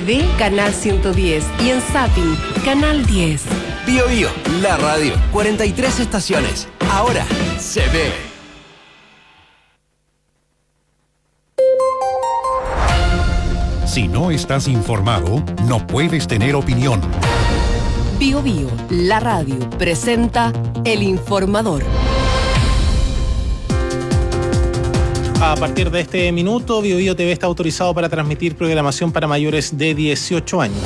HD, canal 110 y en Zapping, canal 10. Bio Bio, la radio, 43 estaciones. Ahora se ve. Si no estás informado, no puedes tener opinión. Bio Bio, la radio, presenta El Informador. A partir de este minuto, Bio Bio TV está autorizado para transmitir programación para mayores de 18 años.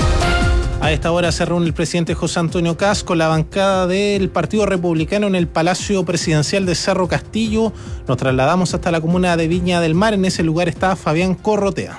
A esta hora se reúne el presidente José Antonio Kast con la bancada del Partido Republicano en el Palacio Presidencial de Cerro Castillo. Nos trasladamos hasta la comuna de Viña del Mar. En ese lugar está Fabián Corrotea.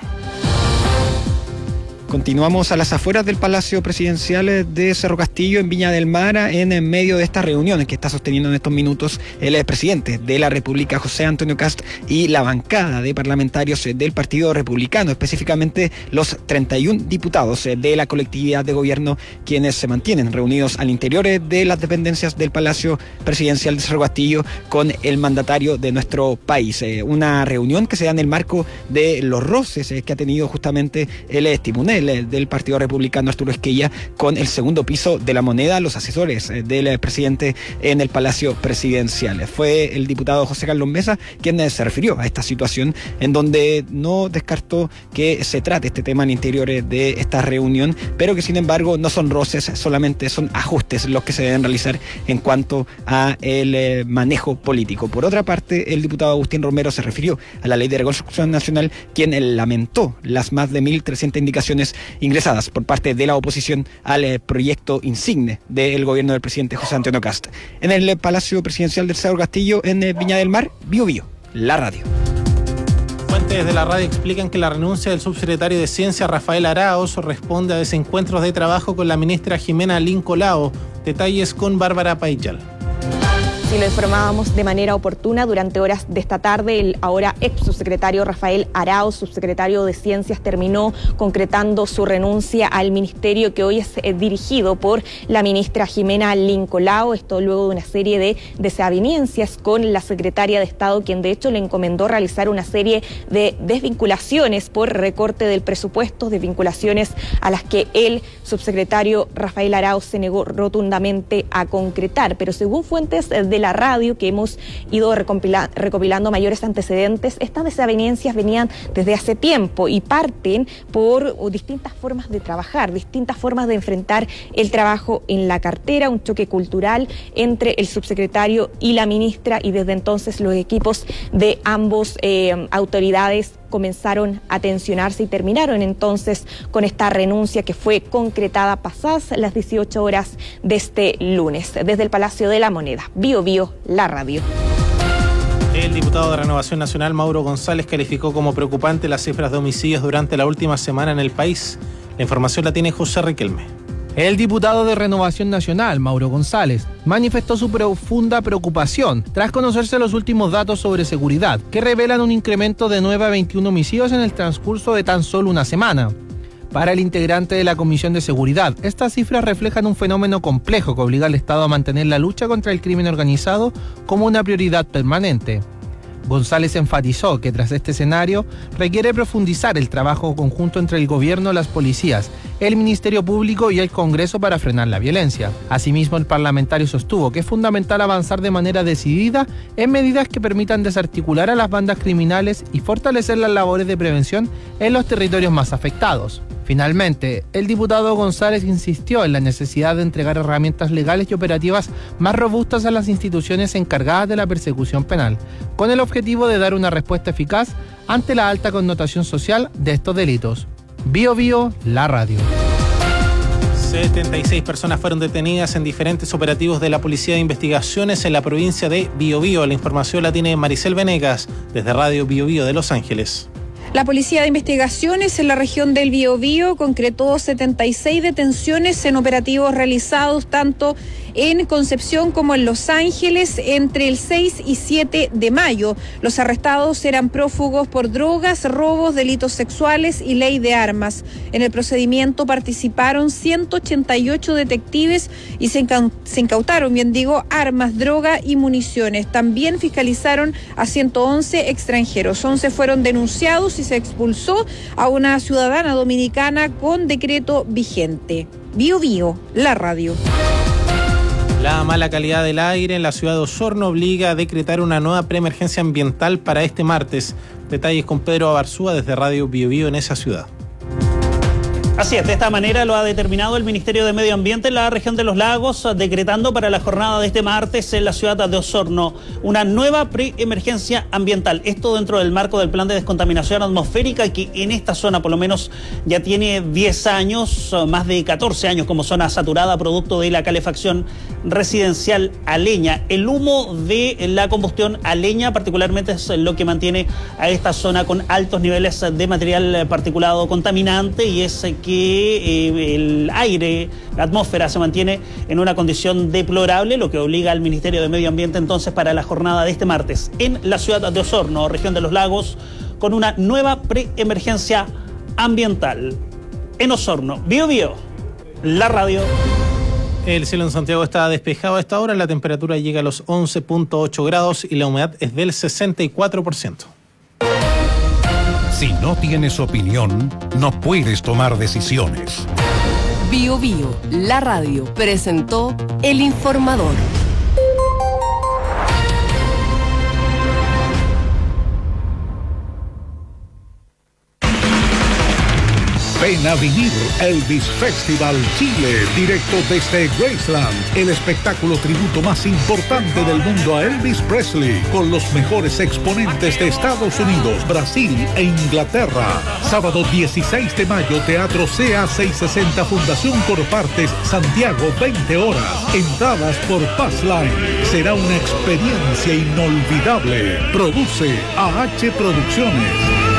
Continuamos a las afueras del Palacio Presidencial de Cerro Castillo, en Viña del Mar, en medio de estas reuniones que está sosteniendo en estos minutos el presidente de la República, José Antonio Kast, y la bancada de parlamentarios del Partido Republicano, específicamente los 31 diputados de la colectividad de gobierno, quienes se mantienen reunidos al interior de las dependencias del Palacio Presidencial de Cerro Castillo con el mandatario de nuestro país. Una reunión que se da en el marco de los roces que ha tenido justamente el timonel del Partido Republicano, Arturo Esquella, con el segundo piso de la moneda, los asesores del presidente en el Palacio Presidencial. Fue el diputado José Carlos Mesa quien se refirió a esta situación, en donde no descartó que se trate este tema al interior de esta reunión, pero que sin embargo no son roces, solamente son ajustes los que se deben realizar en cuanto a el manejo político. Por otra parte, el diputado Agustín Romero se refirió a la Ley de Reconstrucción Nacional, quien lamentó las más de 1.300 indicaciones ingresadas por parte de la oposición al proyecto insigne del gobierno del presidente José Antonio Kast. En el Palacio Presidencial del Cerro Castillo, en Viña del Mar, Bio Bio, la radio. Fuentes de la radio explican que la renuncia del subsecretario de Ciencia, Rafael Arauz, responde a desencuentros de trabajo con la ministra Jimena Lincolao. Detalles con Bárbara Payal. Y lo informábamos de manera oportuna durante horas de esta tarde. El ahora ex subsecretario Rafael Arauz, subsecretario de Ciencias, terminó concretando su renuncia al ministerio que hoy es dirigido por la ministra Jimena Lincolao. Esto luego de una serie de desavenencias con la secretaria de Estado, quien de hecho le encomendó realizar una serie de desvinculaciones por recorte del presupuesto, desvinculaciones a las que el subsecretario Rafael Arauz se negó rotundamente a concretar. Pero según fuentes de la radio que hemos ido recopilando mayores antecedentes, estas desavenencias venían desde hace tiempo y parten por distintas formas de trabajar, distintas formas de enfrentar el trabajo en la cartera, un choque cultural entre el subsecretario y la ministra, y desde entonces los equipos de ambos autoridades comenzaron a tensionarse y terminaron entonces con esta renuncia que fue concretada pasadas las 18 horas de este lunes. Desde el Palacio de la Moneda, Bio Bio, la radio. El diputado de Renovación Nacional, Mauro González, calificó como preocupante las cifras de homicidios durante la última semana en el país. La información la tiene José Riquelme. El diputado de Renovación Nacional, Mauro González, manifestó su profunda preocupación tras conocerse los últimos datos sobre seguridad, que revelan un incremento de 9 a 21 homicidios en el transcurso de tan solo una semana. Para el integrante de la Comisión de Seguridad, estas cifras reflejan un fenómeno complejo que obliga al Estado a mantener la lucha contra el crimen organizado como una prioridad permanente. González enfatizó que tras este escenario requiere profundizar el trabajo conjunto entre el gobierno, las policías, el Ministerio Público y el Congreso para frenar la violencia. Asimismo, el parlamentario sostuvo que es fundamental avanzar de manera decidida en medidas que permitan desarticular a las bandas criminales y fortalecer las labores de prevención en los territorios más afectados. Finalmente, el diputado González insistió en la necesidad de entregar herramientas legales y operativas más robustas a las instituciones encargadas de la persecución penal, con el objetivo de dar una respuesta eficaz ante la alta connotación social de estos delitos. Bio Bio, la radio. 76 personas fueron detenidas en diferentes operativos de la Policía de Investigaciones en la provincia de Biobío. La información la tiene Maricel Venegas desde Radio Biobío de Los Ángeles. La Policía de Investigaciones en la región del Biobío concretó 76 detenciones en operativos realizados tanto en Concepción como en Los Ángeles entre el 6 y 7 de mayo. Los arrestados eran prófugos por drogas, robos, delitos sexuales y ley de armas. En el procedimiento participaron 188 detectives y se incautaron, armas, droga y municiones. También fiscalizaron a 111 extranjeros. 11 fueron denunciados y se expulsó a una ciudadana dominicana con decreto vigente. Bio Bio, la radio. La mala calidad del aire en la ciudad de Osorno obliga a decretar una nueva preemergencia ambiental para este martes. Detalles con Pedro Abarzúa desde Radio Bio Bio en esa ciudad. Así es, de esta manera lo ha determinado el Ministerio de Medio Ambiente en la región de los Lagos, decretando para la jornada de este martes en la ciudad de Osorno una nueva preemergencia ambiental. Esto dentro del marco del plan de descontaminación atmosférica que en esta zona por lo menos ya tiene 10 años, más de 14 años como zona saturada producto de la calefacción residencial a leña. El humo de la combustión a leña particularmente es lo que mantiene a esta zona con altos niveles de material particulado contaminante y es que el aire, la atmósfera se mantiene en una condición deplorable, lo que obliga al Ministerio de Medio Ambiente entonces para la jornada de este martes en la ciudad de Osorno, región de los Lagos, con una nueva preemergencia ambiental. En Osorno, Bio Bio, la radio. El cielo en Santiago está despejado a esta hora, la temperatura llega a los 11.8 grados y la humedad es del 64%. Si no tienes opinión, no puedes tomar decisiones. Bio Bio, la radio, presentó El Informador. Ven a vivir Elvis Festival Chile, directo desde Graceland, el espectáculo tributo más importante del mundo a Elvis Presley, con los mejores exponentes de Estados Unidos, Brasil e Inglaterra. Sábado 16 de mayo, Teatro CA 660, Fundación Corpartes, Santiago, 20 horas. Entradas por Passline. Será una experiencia inolvidable. Produce AH Producciones.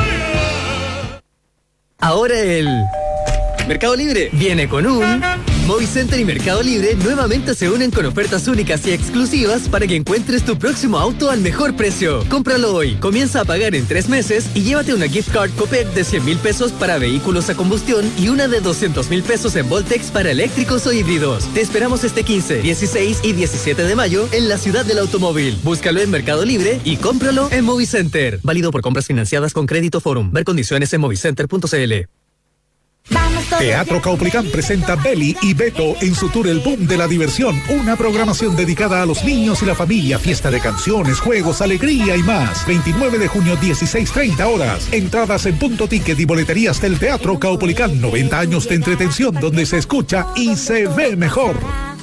Ahora el Mercado Libre viene con un Movicenter y Mercado Libre nuevamente se unen con ofertas únicas y exclusivas para que encuentres tu próximo auto al mejor precio. Cómpralo hoy, comienza a pagar en 3 meses y llévate una gift card Copec de 100,000 pesos para vehículos a combustión y una de 200,000 pesos en Voltex para eléctricos o híbridos. Te esperamos este 15, 16 y 17 de mayo en la ciudad del automóvil. Búscalo en Mercado Libre y cómpralo en Movicenter. Válido por compras financiadas con Crédito Forum. Ver condiciones en movicenter.cl. Teatro Caupolicán presenta Beli y Beto en su tour El Boom de la Diversión, una programación dedicada a los niños y la familia, fiesta de canciones, juegos, alegría y más. 29 de junio, 16:30 horas. Entradas en Punto Ticket y boleterías del Teatro Caupolicán. 90 años de entretención donde se escucha y se ve mejor.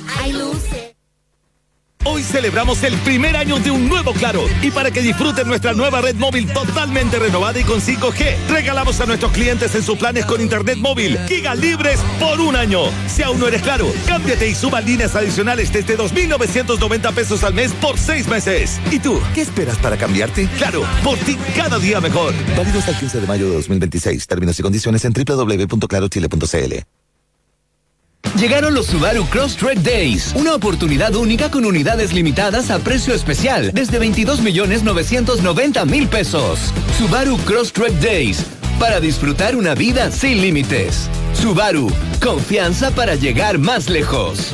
Hoy celebramos el primer año de un nuevo Claro y para que disfruten nuestra nueva red móvil totalmente renovada y con 5G, regalamos a nuestros clientes en sus planes con internet móvil gigas libres por un año. Si aún no eres Claro, cámbiate y suba líneas adicionales desde 2,990 pesos al mes por 6 meses. ¿Y tú, qué esperas para cambiarte? Claro, por ti cada día mejor. Válido hasta el 15 de mayo de 2026. Términos y condiciones en www.clarochile.cl. Llegaron los Subaru Crosstrek Days, una oportunidad única con unidades limitadas a precio especial, desde 22,990,000 pesos. Subaru Crosstrek Days, para disfrutar una vida sin límites. Subaru, confianza para llegar más lejos.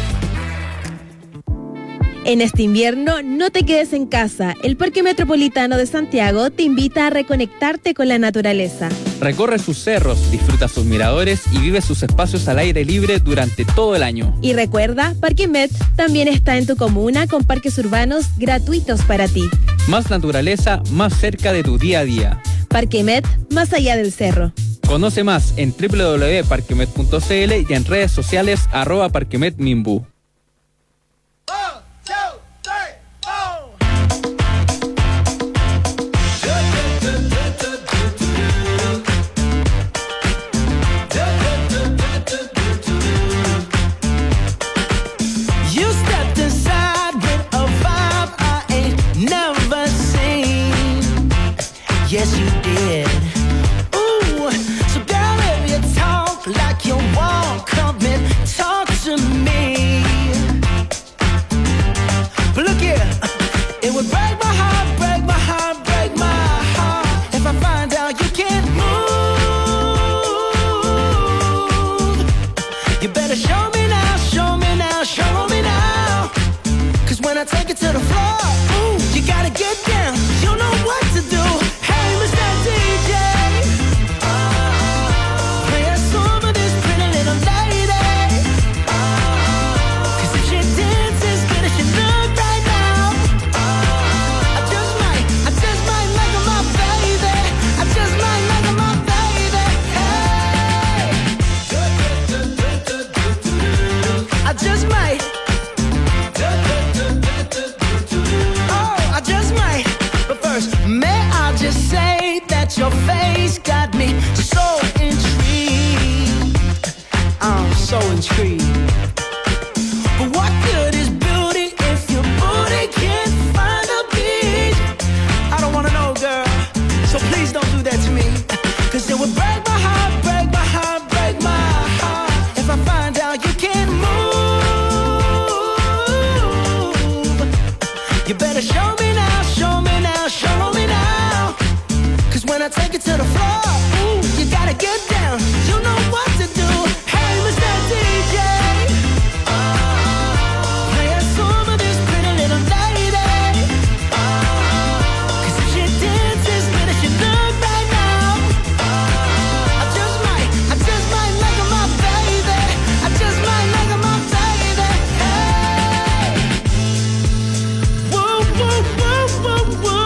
En este invierno, no te quedes en casa. El Parque Metropolitano de Santiago te invita a reconectarte con la naturaleza. Recorre sus cerros, disfruta sus miradores y vive sus espacios al aire libre durante todo el año. Y recuerda, Parque Met también está en tu comuna con parques urbanos gratuitos para ti. Más naturaleza, más cerca de tu día a día. Parque Met, más allá del cerro. Conoce más en www.parquemet.cl y en redes sociales @parquemetminbu. Yes, you did. Ooh, so girl, if you talk like you walk, come and talk to me. sunscreen. But what good is beauty if your booty can't find a beat? I don't wanna know, girl, so please don't do that to me. Cause it would break my heart, break my heart, break my heart if I find out you can't move. You better show me now, show me now, show me now. Cause when I take it to the floor, ooh, you gotta get down. You know what to do. Hey, Mr. DJ, play a song of this pretty little lady. Cause if she dances good as she look right now, I just might like her, my baby. I just might like her, my baby. Hey, whoa, whoa, whoa, whoa, whoa.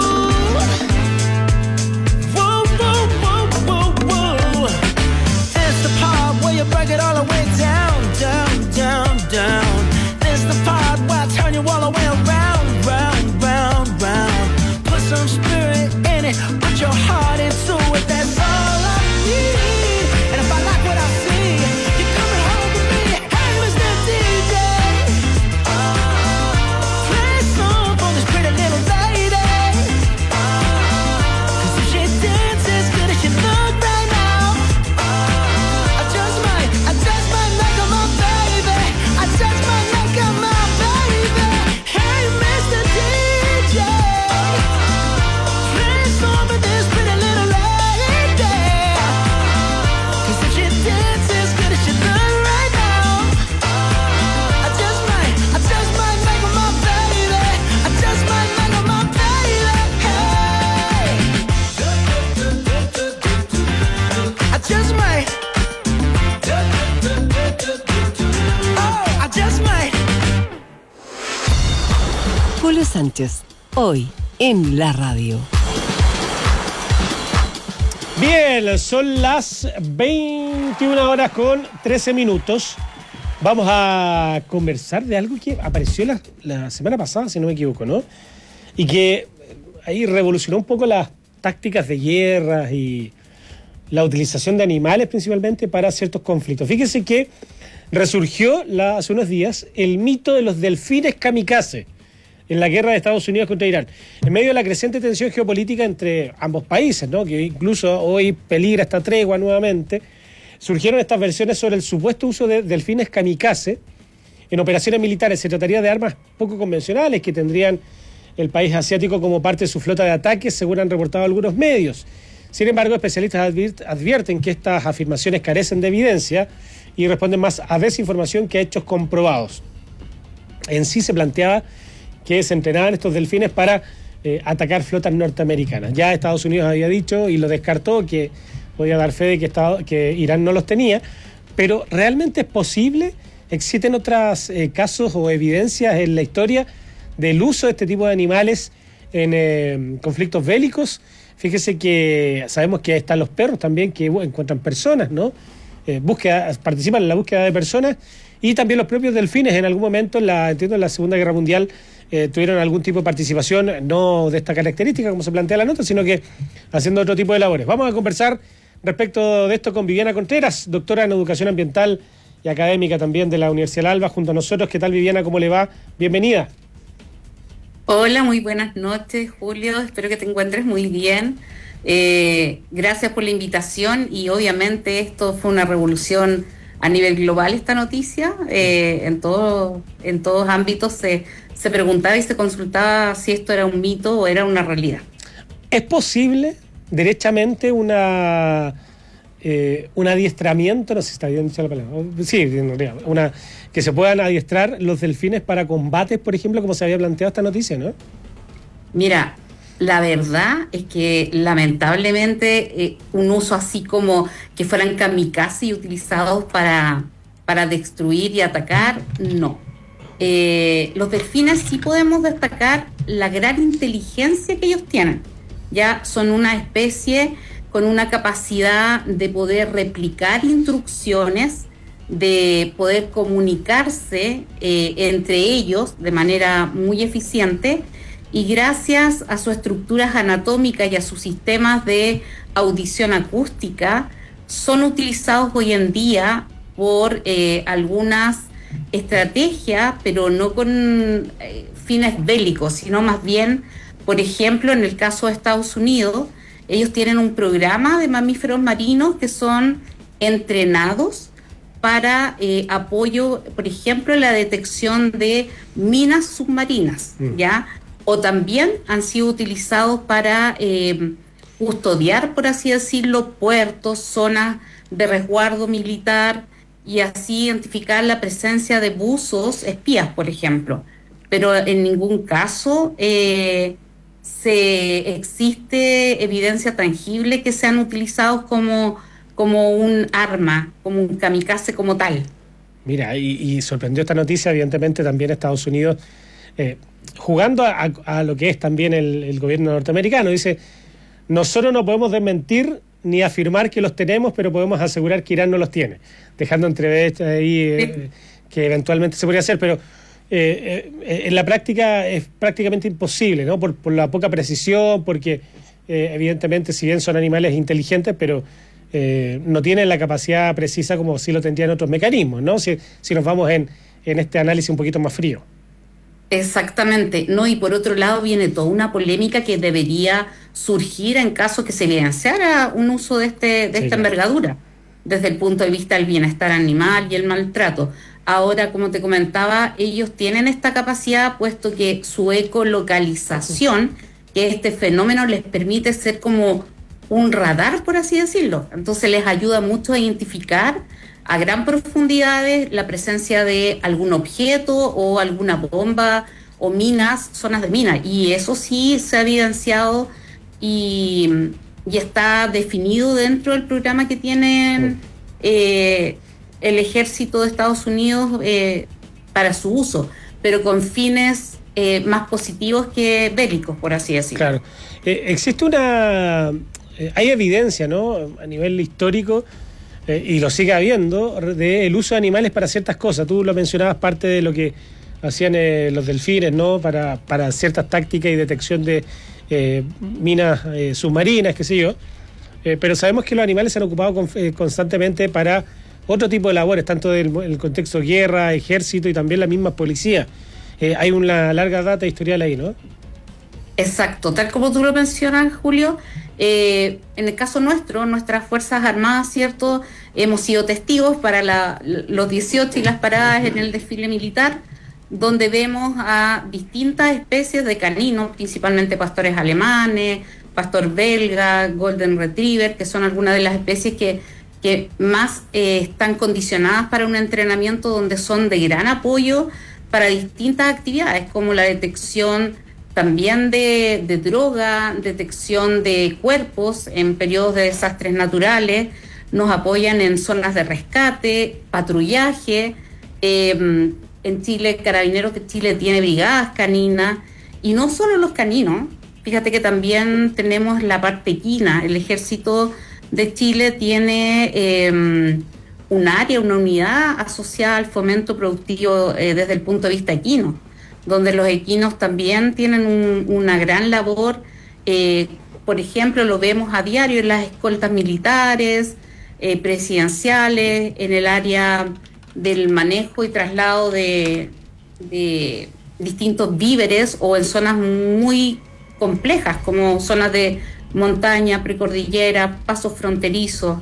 Whoa, whoa, whoa, whoa, whoa. It's the part where you break it all the way down, down, down, down. It's the part where I turn you all the way around, round, round, round. Put some spirit in it, put your heart into it, that's all I need. And if I like what I see, you're coming home with me. Hey, Mr. DJ, play a song for this pretty little lady. Cause if she dances good as she look right now, I just might make her my baby. I just might make her my baby. Hey, Mr. DJ, play a song for this pretty little lady. Cause if she dances good as she look right now, I just might make her my baby. I just might make her my baby. Hey, I just might. Oh, I just might. Julio Sánchez, hoy en la radio. Bien, son las 21 horas con 13 minutos. Vamos a conversar de algo que apareció la semana pasada, si no me equivoco, ¿no? Y que ahí revolucionó un poco las tácticas de guerra y la utilización de animales principalmente para ciertos conflictos. Fíjense que resurgió hace unos días el mito de los delfines kamikaze en la guerra de Estados Unidos contra Irán, en medio de la creciente tensión geopolítica entre ambos países, ¿no? Que incluso hoy peligra esta tregua nuevamente. Surgieron estas versiones sobre el supuesto uso de delfines kamikaze en operaciones militares. Se trataría de armas poco convencionales que tendrían el país asiático como parte de su flota de ataques, según han reportado algunos medios. Sin embargo, especialistas advierten que estas afirmaciones carecen de evidencia y responden más a desinformación que a hechos comprobados. En sí se planteaba que se entrenaban estos delfines para atacar flotas norteamericanas. Ya Estados Unidos había dicho y lo descartó, que podía dar fe de que Irán no los tenía, pero ¿realmente es posible? ¿Existen otros casos o evidencias en la historia del uso de este tipo de animales en conflictos bélicos? Fíjese que sabemos que están los perros también que encuentran personas, ¿no? Participan en la búsqueda de personas, y también los propios delfines en algún momento, en la Segunda Guerra Mundial, tuvieron algún tipo de participación, no de esta característica como se plantea la nota, sino que haciendo otro tipo de labores. Vamos a conversar respecto de esto con Viviana Contreras, doctora en Educación Ambiental y académica también de la Universidad del Alba, junto a nosotros. ¿Qué tal, Viviana? ¿Cómo le va? Bienvenida. Hola, muy buenas noches, Julio. Espero que te encuentres muy bien. Gracias por la invitación, y obviamente esto fue una revolución a nivel global, esta noticia. En todos ámbitos se preguntaba y se consultaba si esto era un mito o era una realidad. ¿Es posible derechamente un adiestramiento, no sé si está bien dicho la palabra, sí, en realidad, que se puedan adiestrar los delfines para combates, por ejemplo, como se había planteado esta noticia, ¿no? Mira, la verdad es que lamentablemente un uso así como que fueran kamikaze y utilizados para destruir y atacar, no. Los delfines sí podemos destacar la gran inteligencia que ellos tienen. Ya son una especie con una capacidad de poder replicar instrucciones, de poder comunicarse entre ellos de manera muy eficiente, y gracias a sus estructuras anatómicas y a sus sistemas de audición acústica, son utilizados hoy en día por algunas estrategias, pero no con fines bélicos, sino más bien, por ejemplo, en el caso de Estados Unidos, ellos tienen un programa de mamíferos marinos que son entrenados para apoyo, por ejemplo, en la detección de minas submarinas, ¿ya? O también han sido utilizados para custodiar, por así decirlo, puertos, zonas de resguardo militar y así identificar la presencia de buzos espías, por ejemplo. Pero en ningún caso existe evidencia tangible que sean utilizados como un arma, como un kamikaze como tal. Mira, y sorprendió esta noticia, evidentemente también Estados Unidos, jugando a lo que es también el gobierno norteamericano. Dice, nosotros no podemos desmentir ni afirmar que los tenemos, pero podemos asegurar que Irán no los tiene, dejando entrever ahí que eventualmente se podría hacer, pero en la práctica es prácticamente imposible, ¿no? Por la poca precisión, porque evidentemente si bien son animales inteligentes, pero no tienen la capacidad precisa como sí lo tendrían otros mecanismos, ¿no? Si nos vamos en este análisis un poquito más frío. Exactamente, no, y por otro lado viene toda una polémica que debería surgir en caso que se evidenciara un uso de esta envergadura, desde el punto de vista del bienestar animal y el maltrato. Ahora, como te comentaba, ellos tienen esta capacidad, puesto que su ecolocalización, que este fenómeno les permite ser como un radar, por así decirlo. Entonces les ayuda mucho a identificar a gran profundidades la presencia de algún objeto o alguna bomba o minas, zonas de minas. Y eso sí se ha evidenciado y está definido dentro del programa que tienen el ejército de Estados Unidos para su uso, pero con fines más positivos que bélicos, por así decirlo. Claro. Existe hay evidencia, ¿no?, a nivel histórico, y lo sigue habiendo, del uso de animales para ciertas cosas. Tú lo mencionabas, parte de lo que hacían los delfines, ¿no?, para ciertas tácticas y detección de minas submarinas, qué sé yo. Pero sabemos que los animales se han ocupado constantemente para otro tipo de labores, tanto en el contexto de guerra, ejército y también la misma policía. Hay una larga data historial ahí, ¿no? Exacto, tal como tú lo mencionas, Julio. En el caso nuestro, nuestras Fuerzas Armadas, ¿cierto?, hemos sido testigos para los 18 y las paradas en el desfile militar, donde vemos a distintas especies de caninos, principalmente pastores alemanes, pastor belga, golden retriever, que son algunas de las especies que más están condicionadas para un entrenamiento, donde son de gran apoyo para distintas actividades, como la detección también de droga, detección de cuerpos en periodos de desastres naturales, nos apoyan en zonas de rescate, patrullaje. En Chile, Carabineros de Chile tiene brigadas caninas, y no solo los caninos, fíjate que también tenemos la parte equina. El Ejército de Chile tiene un área, una unidad asociada al fomento productivo desde el punto de vista equino, donde los equinos también tienen una gran labor. Por ejemplo, lo vemos a diario en las escoltas militares, presidenciales, en el área del manejo y traslado de distintos víveres, o en zonas muy complejas, como zonas de montaña, precordillera, pasos fronterizos.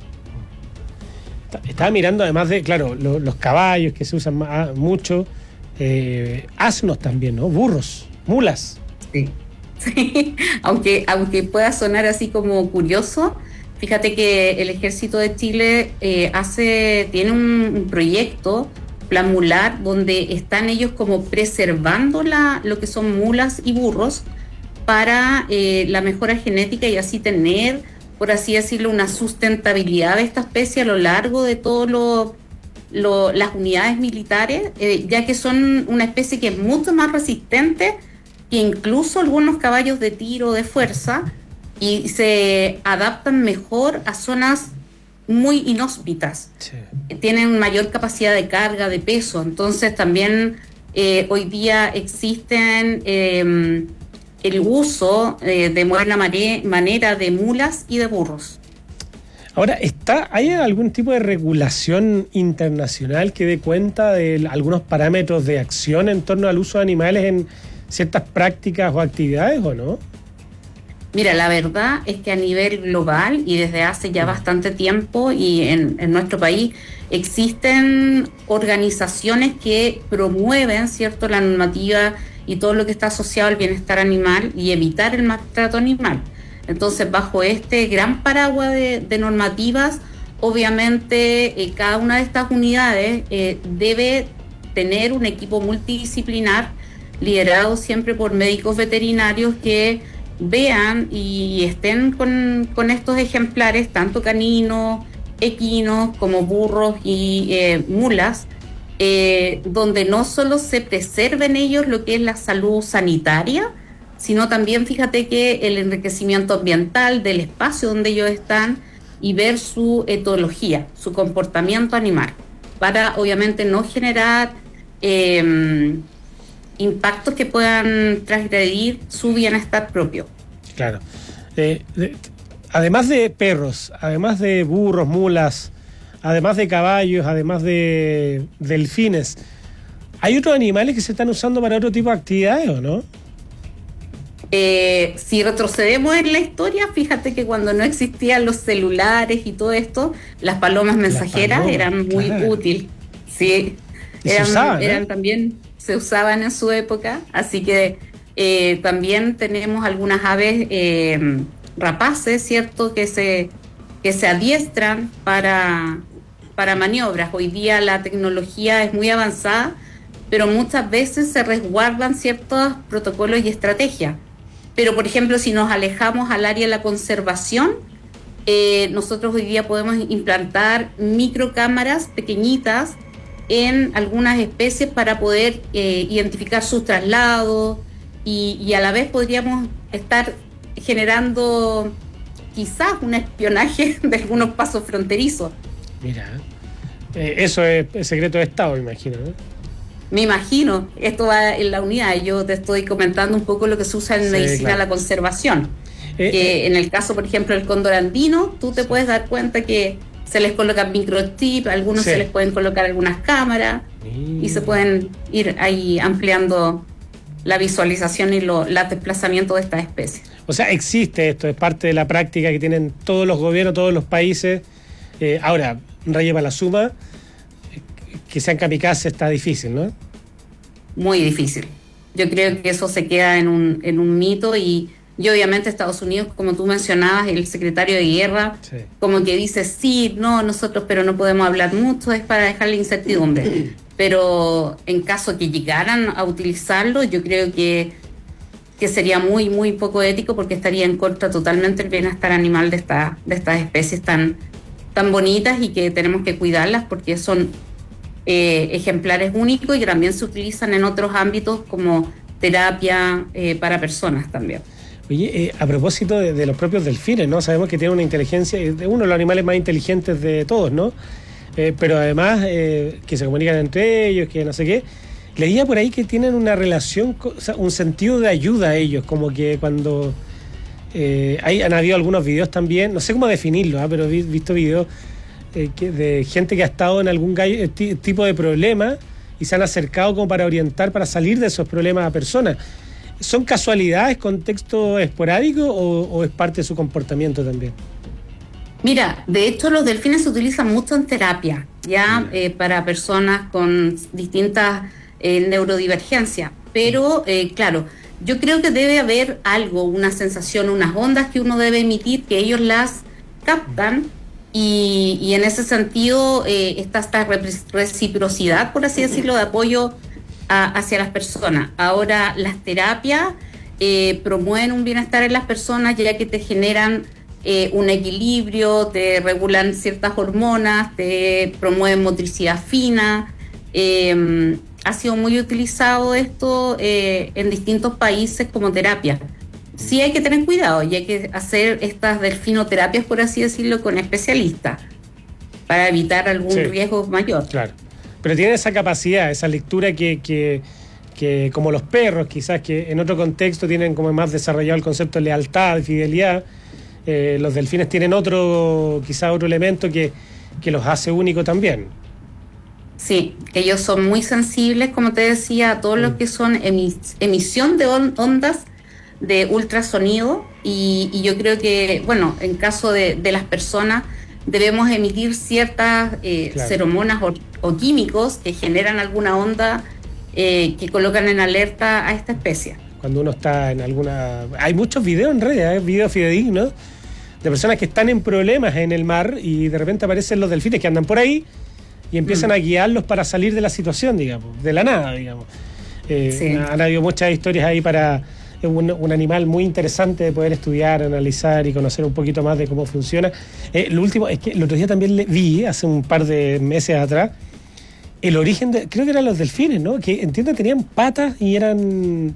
Estaba mirando, además de, claro, los caballos que se usan mucho, asnos también, ¿no? Burros, mulas. Sí. Sí. Aunque pueda sonar así como curioso, fíjate que el Ejército de Chile tiene un proyecto, Plan Mular, donde están ellos como preservando lo que son mulas y burros para la mejora genética, y así tener, por así decirlo, una sustentabilidad de esta especie a lo largo de todas las unidades militares, ya que son una especie que es mucho más resistente que incluso algunos caballos de tiro de fuerza, y se adaptan mejor a zonas muy inhóspitas. Sí. Tienen mayor capacidad de carga, de peso. Entonces también hoy día existen el uso de buena manera de mulas y de burros. Ahora, ¿hay algún tipo de regulación internacional que dé cuenta de algunos parámetros de acción en torno al uso de animales en ciertas prácticas o actividades o no? Mira, la verdad es que a nivel global y desde hace ya bastante tiempo y en nuestro país existen organizaciones que promueven, ¿cierto?, la normativa y todo lo que está asociado al bienestar animal y evitar el maltrato animal. Entonces, bajo este gran paraguas de normativas, obviamente cada una de estas unidades debe tener un equipo multidisciplinar liderado siempre por médicos veterinarios que vean y estén con estos ejemplares, tanto caninos, equinos, como burros y mulas, donde no solo se preserven ellos lo que es la salud sanitaria, sino también fíjate que el enriquecimiento ambiental del espacio donde ellos están y ver su etología, su comportamiento animal, para obviamente no generar impactos que puedan transgredir su bienestar propio. Claro. Además de perros, además de burros, mulas, además de caballos, además de delfines, ¿hay otros animales que se están usando para otro tipo de actividades o no? Si retrocedemos en la historia, fíjate que cuando no existían los celulares y todo esto, las palomas mensajeras eran muy útiles. Sí, eran también, se usaban en su época, así que también tenemos algunas aves rapaces, ¿cierto?, que se adiestran para maniobras. Hoy día la tecnología es muy avanzada, pero muchas veces se resguardan ciertos protocolos y estrategias. Pero, por ejemplo, si nos alejamos al área de la conservación, nosotros hoy día podemos implantar microcámaras pequeñitas en algunas especies para poder identificar sus traslados y a la vez podríamos estar generando quizás un espionaje de algunos pasos fronterizos. Mira, eso es secreto de Estado, me imagino, ¿no? Me imagino, esto va en la unidad. Yo te estoy comentando un poco lo que se usa en medicina de la conservación. Que en el caso, por ejemplo, del cóndor andino, tú te puedes dar cuenta que se les colocan microchips, algunos se les pueden colocar algunas cámaras y se pueden ir ahí ampliando la visualización y los desplazamientos de estas especies. O sea, existe esto, es parte de la práctica que tienen todos los gobiernos, todos los países. Ahora, raye para la suma, que sean kamikaze está difícil, ¿no? Muy difícil. Yo creo que eso se queda en un mito y obviamente Estados Unidos, como tú mencionabas, el secretario de guerra, como que dice, sí, no, nosotros, pero no podemos hablar mucho, es para dejar la incertidumbre. Pero en caso que llegaran a utilizarlo, yo creo que sería muy, muy poco ético porque estaría en contra totalmente del bienestar animal de estas especies tan bonitas y que tenemos que cuidarlas porque son ejemplares únicos y que también se utilizan en otros ámbitos como terapia para personas también. Oye, a propósito de los propios delfines, ¿no? Sabemos que tienen una inteligencia, es uno de los animales más inteligentes de todos, ¿no? Pero además que se comunican entre ellos, que no sé qué. Leía por ahí que tienen una relación, o sea, un sentido de ayuda a ellos, como que cuando han habido algunos videos también, no sé cómo definirlo, pero he visto videos de gente que ha estado en algún tipo de problema y se han acercado como para orientar, para salir de esos problemas a personas. ¿Son casualidades, contexto esporádico o es parte de su comportamiento también? Mira, de hecho los delfines se utilizan mucho en terapia, ya para personas con distintas neurodivergencias, pero claro, yo creo que debe haber algo, una sensación, unas ondas que uno debe emitir, que ellos las captan y en ese sentido está esta reciprocidad, por así decirlo, de apoyo hacia las personas. Ahora, las terapias promueven un bienestar en las personas ya que te generan un equilibrio, te regulan ciertas hormonas, te promueven motricidad fina. Ha sido muy utilizado esto en distintos países como terapia. Sí hay que tener cuidado y hay que hacer estas delfinoterapias, por así decirlo, con especialistas para evitar algún riesgo mayor. Claro. Pero tiene esa capacidad, esa lectura que como los perros, quizás que en otro contexto tienen como más desarrollado el concepto de lealtad, de fidelidad. los delfines tienen quizá otro elemento que los hace únicos también. Sí, ellos son muy sensibles, como te decía, a todo lo que son emisión de ondas de ultrasonido y yo creo que, bueno, en caso de las personas debemos emitir ciertas feromonas o químicos que generan alguna onda que colocan en alerta a esta especie. Cuando uno está en alguna... Hay muchos videos en redes, videos fidedignos de personas que están en problemas en el mar y de repente aparecen los delfines que andan por ahí y empiezan a guiarlos para salir de la situación, digamos, de la nada, digamos. Han habido muchas historias ahí para... Un animal muy interesante de poder estudiar, analizar y conocer un poquito más de cómo funciona. Lo último es que el otro día también vi, hace un par de meses atrás, el origen de... Creo que eran los delfines, ¿no? Que entiendo tenían patas y eran...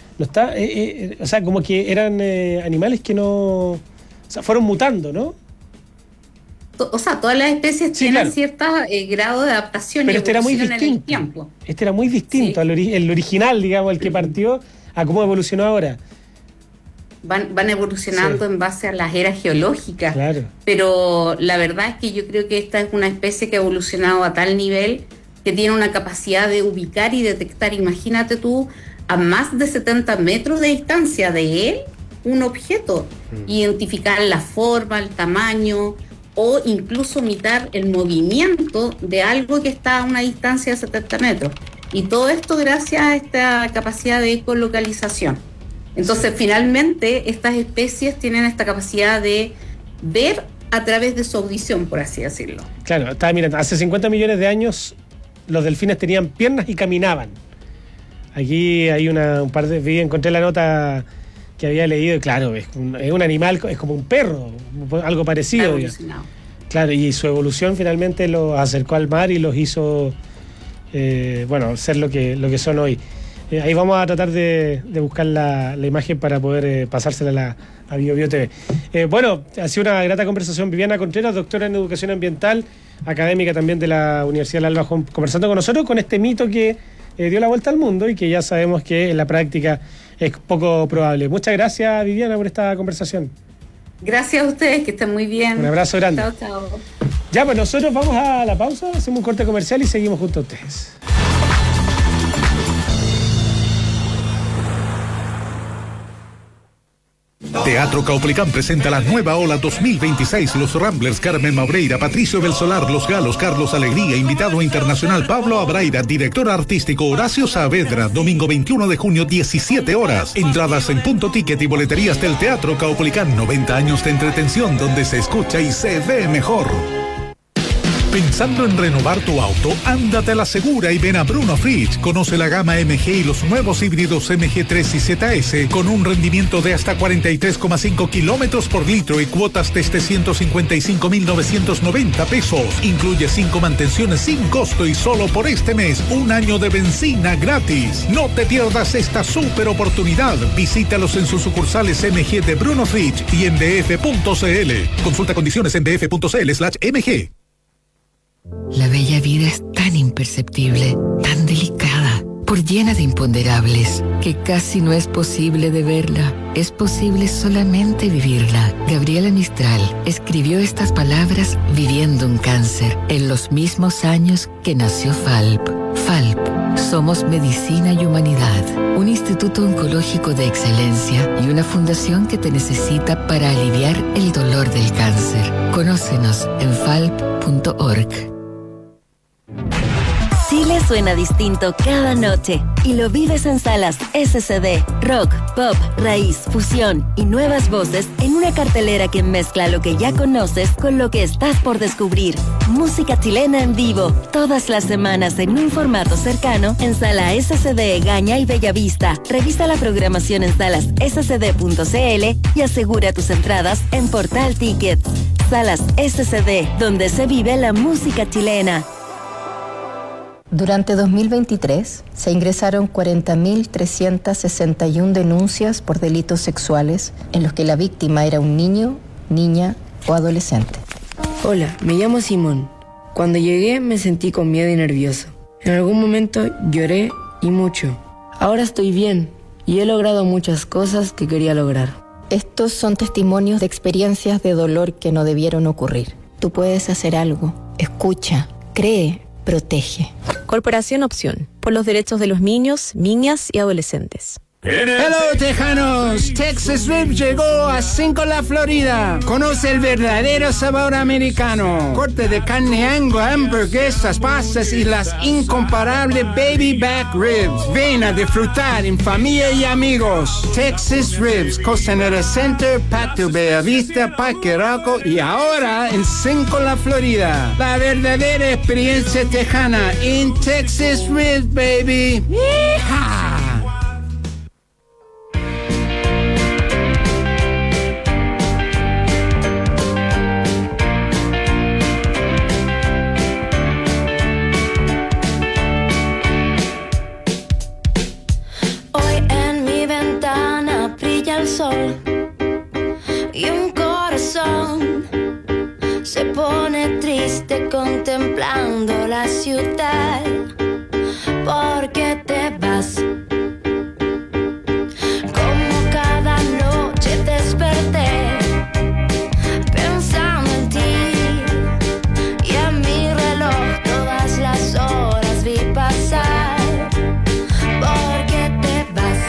o sea, como que eran animales que no... O sea, fueron mutando, ¿no? O sea, todas las especies tienen cierto grado de adaptación. Pero y este era muy evolución en el distinto. tiempo. Este era muy distinto al el original, digamos, el que partió, a cómo evolucionó ahora. Van evolucionando en base a las eras geológicas. Claro. Pero la verdad es que yo creo que esta es una especie que ha evolucionado a tal nivel que tiene una capacidad de ubicar y detectar, imagínate tú, a más de 70 metros de distancia de él, un objeto. Identificar la forma, el tamaño o incluso imitar el movimiento de algo que está a una distancia de 70 metros. Y todo esto gracias a esta capacidad de ecolocalización. Entonces, finalmente, estas especies tienen esta capacidad de ver a través de su audición, por así decirlo. Claro, estaba mirando, hace 50 millones de años los delfines tenían piernas y caminaban. Aquí hay un par de... encontré la nota que había leído, y claro, es un animal, es como un perro, algo parecido. Claro, y su evolución finalmente los acercó al mar y los hizo, ser lo que son hoy. Ahí vamos a tratar de buscar la imagen para poder pasársela a BioBio TV. Ha sido una grata conversación. Viviana Contreras, doctora en Educación Ambiental, académica también de la Universidad del Alba, conversando con nosotros con este mito que dio la vuelta al mundo y que ya sabemos que en la práctica es poco probable. Muchas gracias, Viviana, por esta conversación. Gracias a ustedes, que estén muy bien. Un abrazo grande. Chao, chao. Ya, pues nosotros vamos a la pausa, hacemos un corte comercial y seguimos junto a ustedes. Teatro Caupolicán presenta la nueva ola 2026. Los Ramblers, Carmen Maureira, Patricio del Solar, Los Galos, Carlos Alegría, invitado internacional Pablo Abraira, director artístico Horacio Saavedra, domingo 21 de junio, 17 horas. Entradas en Punto Ticket y boleterías del Teatro Caupolicán. 90 años de entretención donde se escucha y se ve mejor. Pensando en renovar tu auto, ándate a la segura y ven a Bruno Fritsch. Conoce la gama MG y los nuevos híbridos MG3 y ZS con un rendimiento de hasta 43,5 kilómetros por litro y cuotas desde 155.990 pesos. Incluye 5 mantenciones sin costo y solo por este mes, 1 año de benzina gratis. No te pierdas esta super oportunidad. Visítalos en sus sucursales MG de Bruno Fritsch y en df.cl. Consulta condiciones en df.cl/mg. La bella vida es tan imperceptible, tan delicada, por llena de imponderables, que casi no es posible de verla. Es posible solamente vivirla. Gabriela Mistral escribió estas palabras viviendo un cáncer en los mismos años que nació FALP. FALP, somos medicina y humanidad, un instituto oncológico de excelencia y una fundación que te necesita para aliviar el dolor del cáncer. Conócenos en falp.org. Chile suena distinto cada noche y lo vives en salas SCD, rock, pop, raíz, fusión y nuevas voces en una cartelera que mezcla lo que ya conoces con lo que estás por descubrir. Música chilena en vivo, todas las semanas en un formato cercano en Sala SCD Gaña y Bellavista. Revisa la programación en salas scd.cl y asegura tus entradas en Portal Tickets. Salas SCD, donde se vive la música chilena. Durante 2023 se ingresaron 40.361 denuncias por delitos sexuales en los que la víctima era un niño, niña o adolescente. Hola, me llamo Simón. Cuando llegué me sentí con miedo y nervioso. En algún momento lloré y mucho. Ahora estoy bien y he logrado muchas cosas que quería lograr. Estos son testimonios de experiencias de dolor que no debieron ocurrir. Tú puedes hacer algo. Escucha, cree, protege. Corporación Opción, por los derechos de los niños, niñas y adolescentes. Hello, tejanos. Texas Ribs llegó a 5 La Florida. Conoce el verdadero sabor americano. Corte de carne Angus, hamburguesas, pastas y las incomparables baby back ribs. Ven a disfrutar en familia y amigos. Texas Ribs, Costanera Center, Patio Bellavista, Parque Arauco y ahora en 5 La Florida. La verdadera experiencia tejana en Texas Ribs, baby. ¡Yeehaw! Sol y un corazón se pone triste contemplando la ciudad. ¿Por qué te vas? Como cada noche desperté pensando en ti y en mi reloj todas las horas vi pasar. ¿Por qué te vas?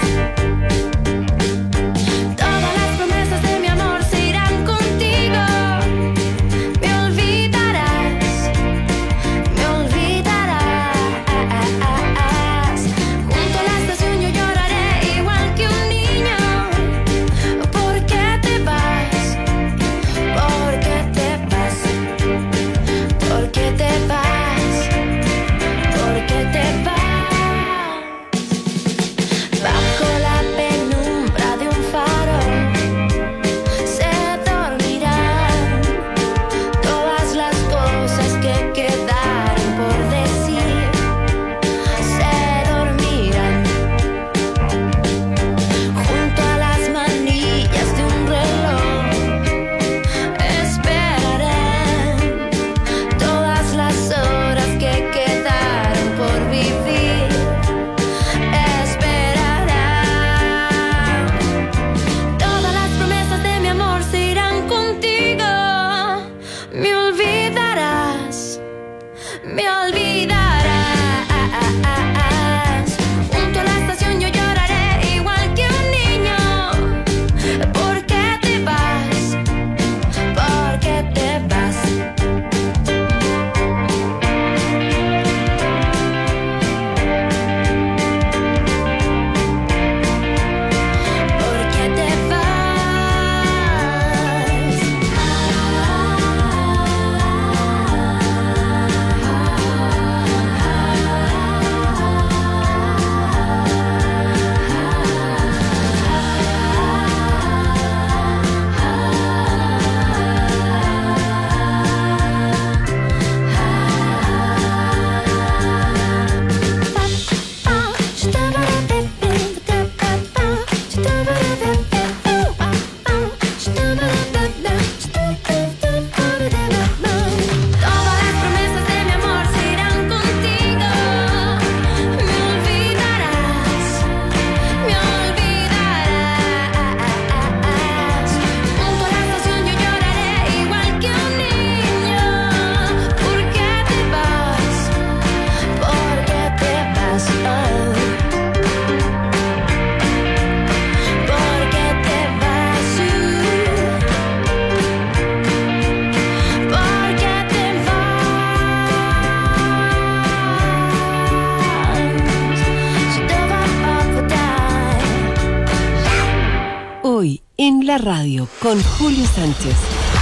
En la radio, con Julio Sánchez.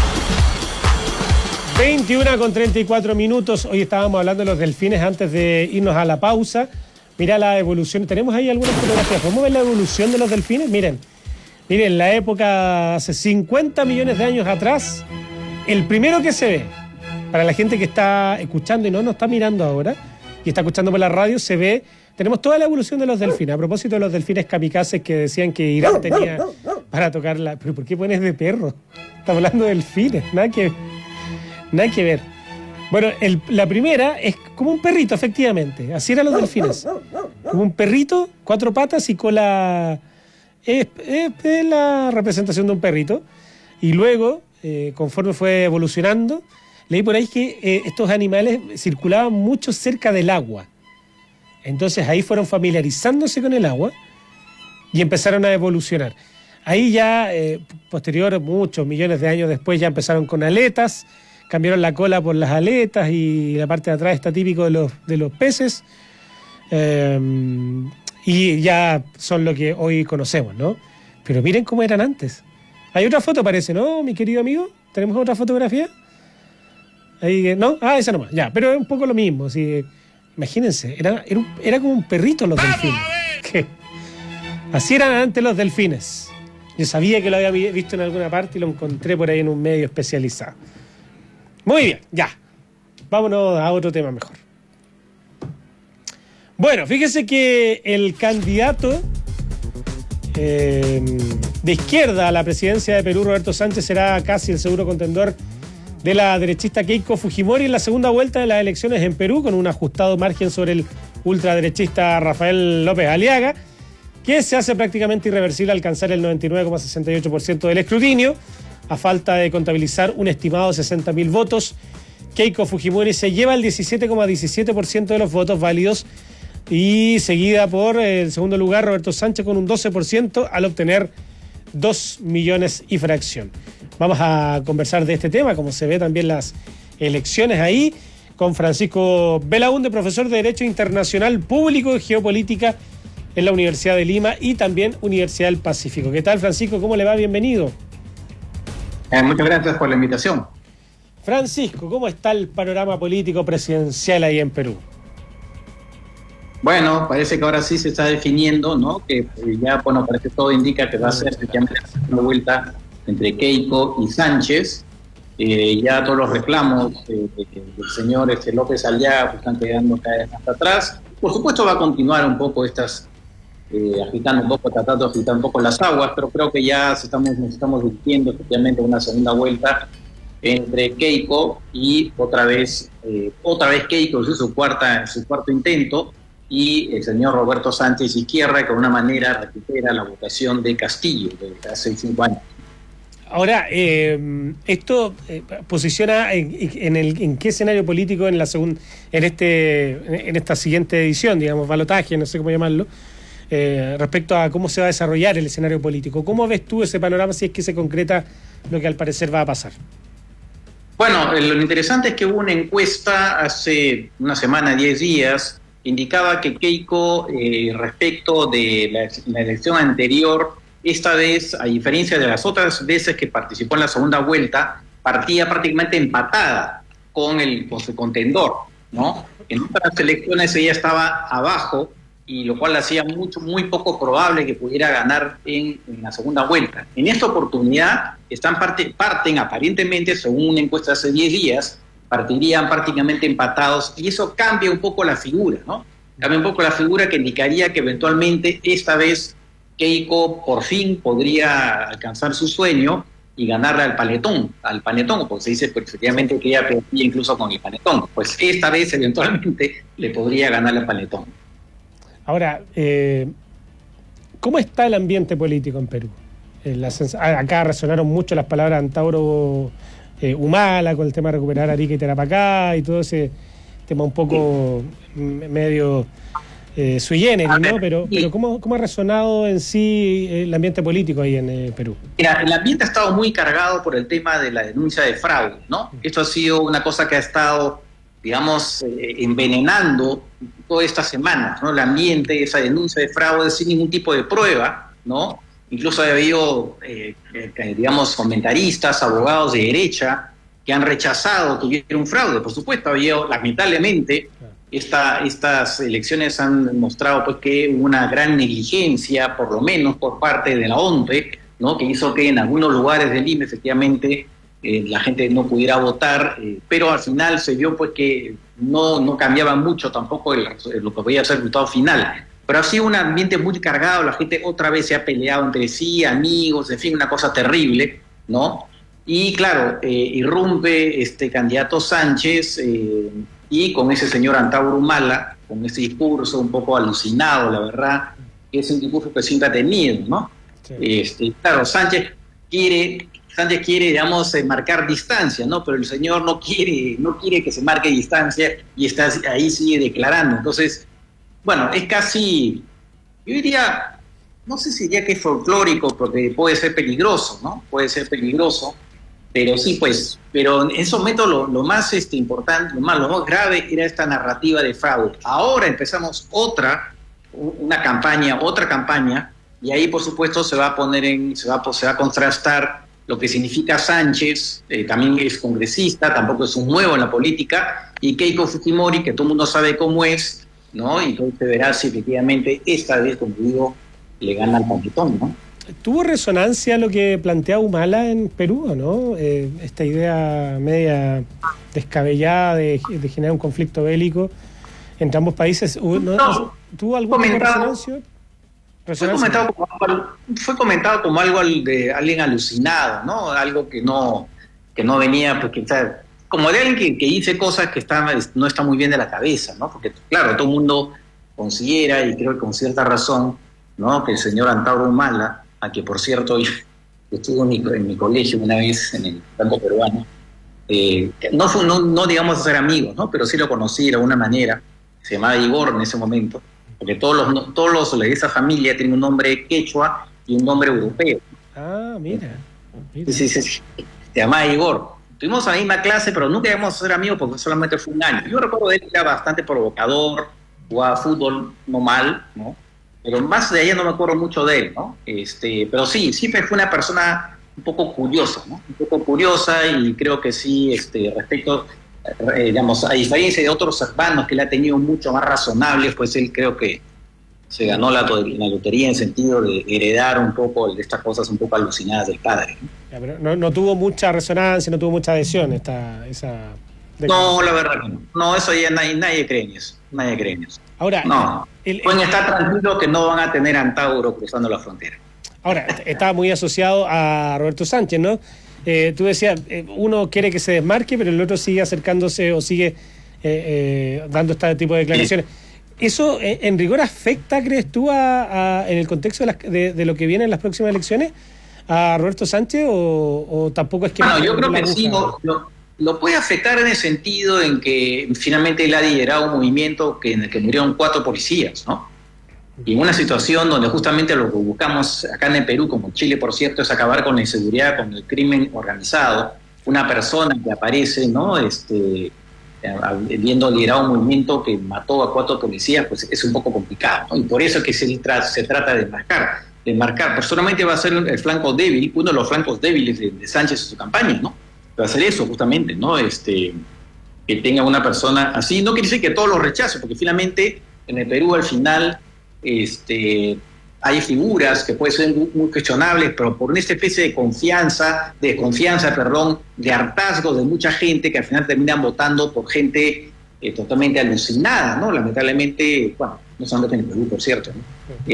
21:34. Hoy estábamos hablando de los delfines antes de irnos a la pausa. Mira la evolución. Tenemos ahí algunas fotografías. ¿Podemos ver la evolución de los delfines? Miren, la época hace 50 millones de años atrás. El primero que se ve, para la gente que está escuchando y no nos está mirando ahora, y está escuchando por la radio, se ve. Tenemos toda la evolución de los delfines. A propósito de los delfines kamikazes que decían que Irán tenía para tocarla. ¿Pero por qué pones de perro? Estamos hablando de delfines. Nada que ver. Bueno, la primera es como un perrito, efectivamente. Así eran los delfines. Como un perrito, 4 patas y cola es la representación de un perrito. Y luego, conforme fue evolucionando, leí por ahí que estos animales circulaban mucho cerca del agua. Entonces ahí fueron familiarizándose con el agua y empezaron a evolucionar. Ahí ya, posterior, muchos millones de años después, ya empezaron con aletas, cambiaron la cola por las aletas y la parte de atrás está típico de los peces. Y ya son lo que hoy conocemos, ¿no? Pero miren cómo eran antes. Hay otra foto, parece, ¿no, mi querido amigo? ¿Tenemos otra fotografía? Ahí, ¿no? Ah, esa nomás, ya. Pero es un poco lo mismo. Así, imagínense, era como un perrito los delfines. ¿Qué? Así eran antes los delfines. Yo sabía que lo había visto en alguna parte y lo encontré por ahí en un medio especializado. Muy bien, ya. Vámonos a otro tema mejor. Bueno, fíjese que el candidato de izquierda a la presidencia de Perú, Roberto Sánchez, será casi el seguro contendor de la derechista Keiko Fujimori en la segunda vuelta de las elecciones en Perú, con un ajustado margen sobre el ultraderechista Rafael López Aliaga, que se hace prácticamente irreversible al alcanzar el 99,68% del escrutinio, a falta de contabilizar un estimado de 60.000 votos. Keiko Fujimori se lleva el 17,17% de los votos válidos y seguida por el segundo lugar Roberto Sánchez con un 12% al obtener 2 millones y fracción. Vamos a conversar de este tema, como se ve también las elecciones ahí, con Francisco Belaúnde, profesor de Derecho Internacional Público y Geopolítica en la Universidad de Lima y también Universidad del Pacífico. ¿Qué tal, Francisco? ¿Cómo le va? Bienvenido. Muchas gracias por la invitación. Francisco, ¿cómo está el panorama político presidencial ahí en Perú? Bueno, parece que ahora sí se está definiendo, ¿no? Que ya, bueno, parece que todo indica que va a ser efectivamente una vuelta entre Keiko y Sánchez. Ya todos los reclamos del señor López Aliaga pues, están quedando cada vez más atrás. Por supuesto va a continuar un poco agitando un poco, tratando de agitar un poco las aguas, pero creo que ya nos estamos dirigiendo efectivamente a una segunda vuelta entre Keiko y otra vez Keiko, es su cuarto intento, y el señor Roberto Sánchez Izquierda, que de alguna manera recupera la votación de Castillo de hace 5 años. Ahora, esto posiciona en qué escenario político en esta siguiente edición, digamos, balotaje, no sé cómo llamarlo, respecto a cómo se va a desarrollar el escenario político. ¿Cómo ves tú ese panorama si es que se concreta lo que al parecer va a pasar? Bueno, lo interesante es que hubo una encuesta hace una semana, 10 días, que indicaba que Keiko, respecto de la elección anterior, esta vez, a diferencia de las otras veces que participó en la segunda vuelta, partía prácticamente empatada con su contendor, ¿no? En otras elecciones ella estaba abajo, y lo cual hacía muy poco probable que pudiera ganar en la segunda vuelta. En esta oportunidad parten aparentemente, según una encuesta hace 10 días, partirían prácticamente empatados, y eso cambia un poco la figura, ¿no? Cambia un poco la figura que indicaría que eventualmente esta vez Keiko por fin podría alcanzar su sueño y ganarle al panetón, porque se dice pues, efectivamente que ella perdía incluso con el panetón. Pues esta vez eventualmente le podría ganar al panetón. Ahora, ¿cómo está el ambiente político en Perú? Acá resonaron mucho las palabras de Antauro Humala con el tema de recuperar Arica y Tarapacá y todo ese tema un poco medio sui generis, ¿no? Pero ¿cómo ha resonado en sí el ambiente político ahí en Perú? Mira, el ambiente ha estado muy cargado por el tema de la denuncia de fraude, ¿no? Esto ha sido una cosa que ha estado, digamos, envenenando todas estas semanas, ¿no? El ambiente, esa denuncia de fraude sin ningún tipo de prueba, ¿no? Incluso ha habido, digamos, comentaristas, abogados de derecha que han rechazado que hubiera un fraude. Por supuesto, lamentablemente, estas elecciones han mostrado pues, que hubo una gran negligencia, por lo menos por parte de la ONPE, ¿no? Que hizo que en algunos lugares del Lima, efectivamente, la gente no pudiera votar, pero al final se vio pues, que no cambiaba mucho tampoco lo que podía ser el resultado final. Pero ha sido un ambiente muy cargado, la gente otra vez se ha peleado entre sí, amigos, en fin, una cosa terrible, ¿no? Y claro, irrumpe este candidato Sánchez y con ese señor Antauro Humala, con ese discurso un poco alucinado, la verdad, que es un discurso que siempre ha tenido, ¿no? Claro, Sánchez quiere, digamos, marcar distancia, ¿no? Pero el señor no quiere que se marque distancia y está ahí sigue declarando. Entonces, bueno, es casi, yo diría, no sé si diría que es folclórico, porque puede ser peligroso, ¿no? Puede ser peligroso, pero sí, pues, pero en esos momentos lo más importante, lo más grave era esta narrativa de fraude. Ahora empezamos otra campaña, y ahí, por supuesto, se va a contrastar lo que significa Sánchez, también es congresista, tampoco es un nuevo en la política, y Keiko Fujimori, que todo el mundo sabe cómo es, ¿no? Y entonces se verá si efectivamente esta vez, como digo, le gana al paquetón, ¿no? ¿Tuvo resonancia lo que plantea Humala en Perú, no? Esta idea media descabellada de generar un conflicto bélico entre ambos países. ¿Tuvo alguna resonancia? Fue comentado como algo de alguien alucinado, ¿no? Algo que no venía, porque, o sea, como de alguien que dice cosas que no está muy bien de la cabeza, ¿no? Porque, claro, todo el mundo considera, y creo que con cierta razón, ¿no?, que el señor Antauro Humala, a que, por cierto, yo estuve en mi colegio una vez en el campo peruano, no digamos ser amigos, ¿no?, pero sí lo conocí de alguna manera. Se llamaba Igor en ese momento, porque todos los de esa familia tienen un nombre quechua y un nombre europeo. Ah, mira. Sí. Se llamaba Igor. Tuvimos la misma clase, pero nunca íbamos a ser amigos porque solamente fue un año. Yo recuerdo de él que era bastante provocador, jugaba fútbol no mal, ¿no? Pero más de allá no me acuerdo mucho de él, ¿no? Pero sí, siempre fue una persona un poco curiosa, ¿no? Un poco curiosa, y creo que sí, respecto, digamos, a diferencia de otros hermanos que le ha tenido mucho más razonables, pues él creo que se ganó la lotería en sentido de heredar un poco de estas cosas un poco alucinadas del padre, ¿no? Ya, pero no tuvo mucha resonancia, no tuvo mucha adhesión esa... No, la verdad que no. No, eso ya nadie cree en eso. Nadie cree en eso. Ahora, no. Pueden estar tranquilos que no van a tener Antauro cruzando la frontera. Ahora, está muy asociado a Roberto Sánchez, ¿no? Tú decías, uno quiere que se desmarque, pero el otro sigue acercándose o sigue dando este tipo de declaraciones. ¿Eso en rigor afecta, crees tú, en el contexto de lo que viene en las próximas elecciones, a Roberto Sánchez, o tampoco es que... Bueno, yo creo que sí, lo puede afectar en el sentido en que finalmente él ha liderado un movimiento en el que murieron 4 policías, ¿no? Y en una situación donde justamente lo que buscamos acá en el Perú, como Chile, por cierto, es acabar con la inseguridad, con el crimen organizado. Una persona que aparece, ¿no?, viendo liderado un movimiento que mató a 4 policías, pues es un poco complicado, ¿no? Y por eso es que se trata de marcar. Personalmente va a ser el flanco débil, uno de los flancos débiles de Sánchez en su campaña, ¿no? Va a ser eso justamente, ¿no? Que tenga una persona así. No quiere decir que todos lo rechacen, porque finalmente en el Perú al final hay figuras que pueden ser muy cuestionables, pero por una especie de desconfianza, de hartazgo de mucha gente que al final terminan votando por gente totalmente alucinada, ¿no? Lamentablemente, bueno, no solamente en el Perú, por cierto, ¿no?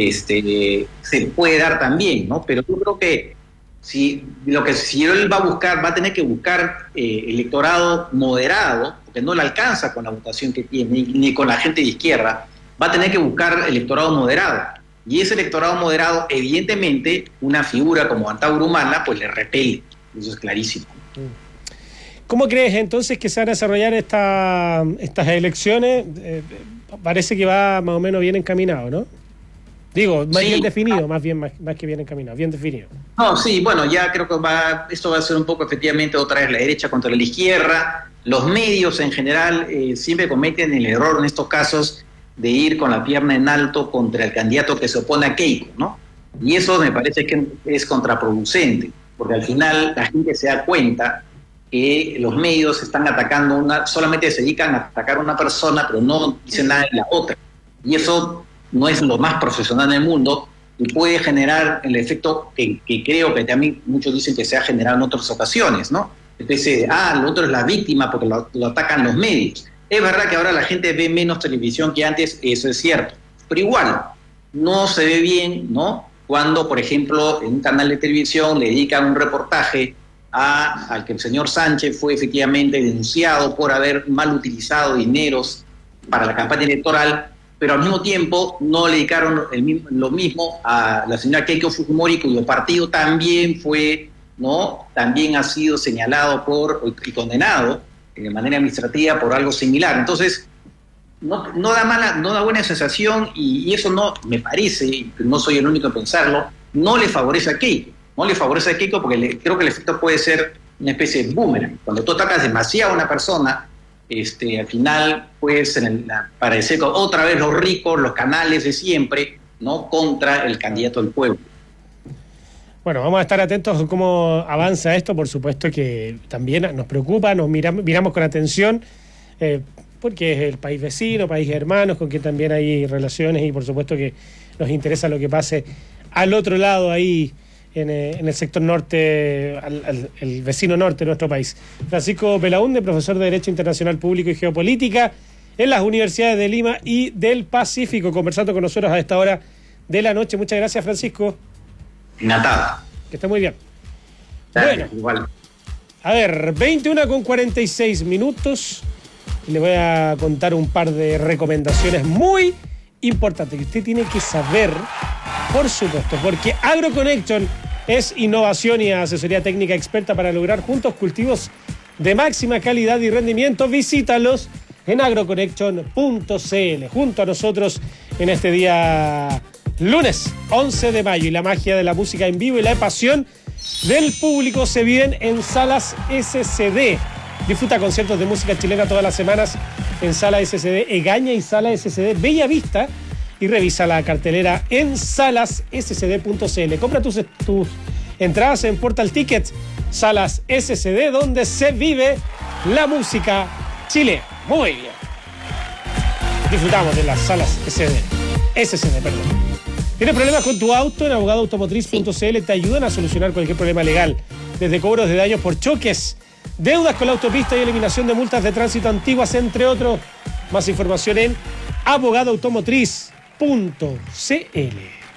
Se puede dar también, ¿no? Pero yo creo que si él va a tener que buscar electorado moderado, porque no le alcanza con la votación que tiene, ni con la gente de izquierda, va a tener que buscar electorado moderado. Y ese electorado moderado, evidentemente, una figura como Antauro Humala, pues le repele. Eso es clarísimo. ¿Cómo crees entonces que se van a desarrollar estas elecciones? Parece que va más o menos bien encaminado, ¿no? Digo, bien definido, más que bien encaminado, bien definido. No, sí, bueno, ya creo que esto va a ser un poco efectivamente otra vez la derecha contra la izquierda. Los medios en general siempre cometen el error en estos casos de ir con la pierna en alto contra el candidato que se opone a Keiko, ¿no? Y eso me parece que es contraproducente, porque al final la gente se da cuenta que los medios están atacando solamente se dedican a atacar a una persona, pero no dicen nada de la otra. Y eso no es lo más profesional del mundo y puede generar el efecto que creo que también muchos dicen que se ha generado en otras ocasiones, ¿no? Entonces, lo otro es la víctima porque lo atacan los medios. Es verdad que ahora la gente ve menos televisión que antes, eso es cierto, pero igual no se ve bien, ¿no?, cuando, por ejemplo, en un canal de televisión le dedican un reportaje al que el señor Sánchez fue efectivamente denunciado por haber mal utilizado dineros para la campaña electoral, pero al mismo tiempo no le dedicaron lo mismo a la señora Keiko Fujimori, cuyo partido también fue, ¿no? También ha sido señalado y condenado de manera administrativa por algo similar. Entonces, no da buena sensación, y eso no me parece, y no soy el único en pensarlo, no le favorece a Keiko. No le favorece a Keiko porque creo que el efecto puede ser una especie de boomerang. Cuando tú atacas demasiado a una persona, al final puedes parecer otra vez los ricos, los canales de siempre, ¿no? Contra el candidato del pueblo. Bueno, vamos a estar atentos a cómo avanza esto. Por supuesto que también nos preocupa, nos miramos con atención, porque es el país vecino, país hermanos, con quien también hay relaciones, y por supuesto que nos interesa lo que pase al otro lado, ahí en el sector norte, el vecino norte de nuestro país. Francisco Belaúnde, profesor de Derecho Internacional Público y Geopolítica en las universidades de Lima y del Pacífico, conversando con nosotros a esta hora de la noche. Muchas gracias, Francisco. Natada. Que esté muy bien. Gracias, bueno, igual. A ver, 21:46. Le voy a contar un par de recomendaciones muy importantes que usted tiene que saber, por supuesto, porque AgroConnection es innovación y asesoría técnica experta para lograr juntos cultivos de máxima calidad y rendimiento. Visítalos en agroconnection.cl. Junto a nosotros en este día lunes 11 de mayo, y la magia de la música en vivo y la pasión del público se viven en Salas SCD. Disfruta conciertos de música chilena todas las semanas en Sala SCD Egaña y Sala SCD Bella Vista, y revisa la cartelera en salasscd.cl. Compra tus entradas en Portal Tickets. Salas SCD, donde se vive la música chilena. Muy bien. Disfrutamos de las Salas SCD, perdón. ¿Tienes problemas con tu auto? En abogadoautomotriz.cl te ayudan a solucionar cualquier problema legal, desde cobros de daños por choques, deudas con la autopista y eliminación de multas de tránsito antiguas, entre otros. Más información en abogadoautomotriz.cl.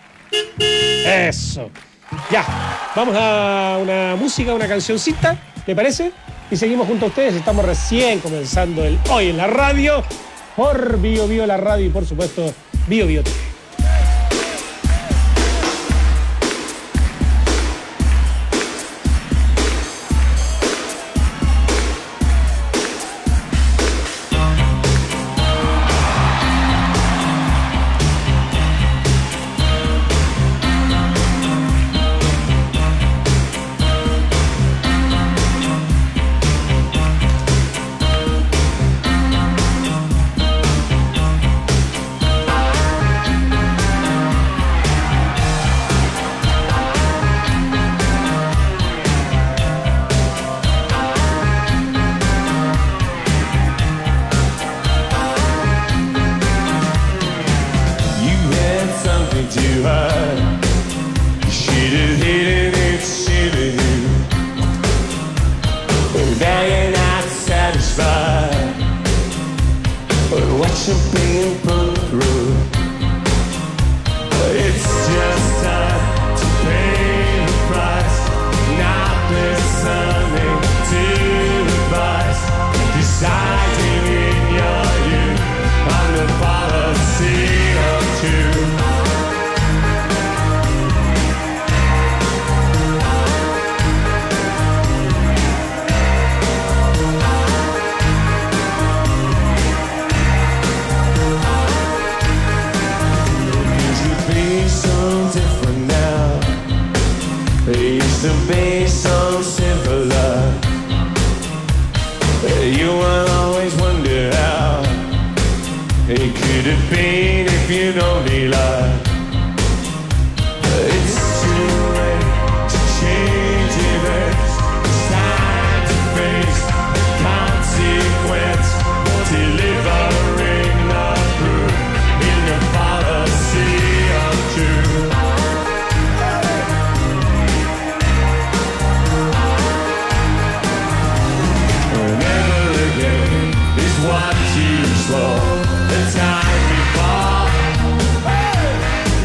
Eso. Ya, vamos a una música, una cancioncita, ¿te parece? Y seguimos junto a ustedes. Estamos recién comenzando el Hoy en la Radio por Bio Bio la radio, y por supuesto Bio Bio TV. What you saw the time before.